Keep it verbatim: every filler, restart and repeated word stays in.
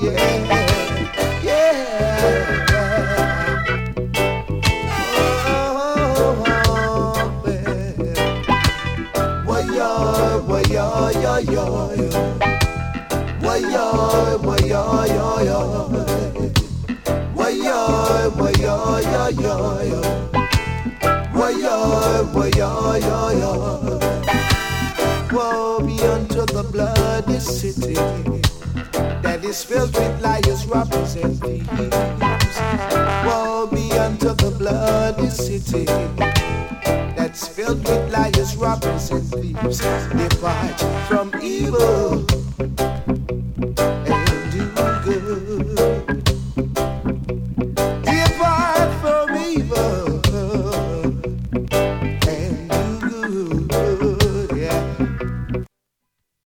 yeah, yeah. Oh, well. Why, yeah, why, yeah, yeah, yeah. Why, yeah, why, yeah, yeah, yeah. Why, yeah, why, yeah, yeah, yeah. Why, yeah, why, yeah, yeah, yeah. Woe be unto the bloody city that is filled with liars, robbers, and thieves. Woe be unto the bloody city that's filled with liars, robbers, and thieves. Depart from evil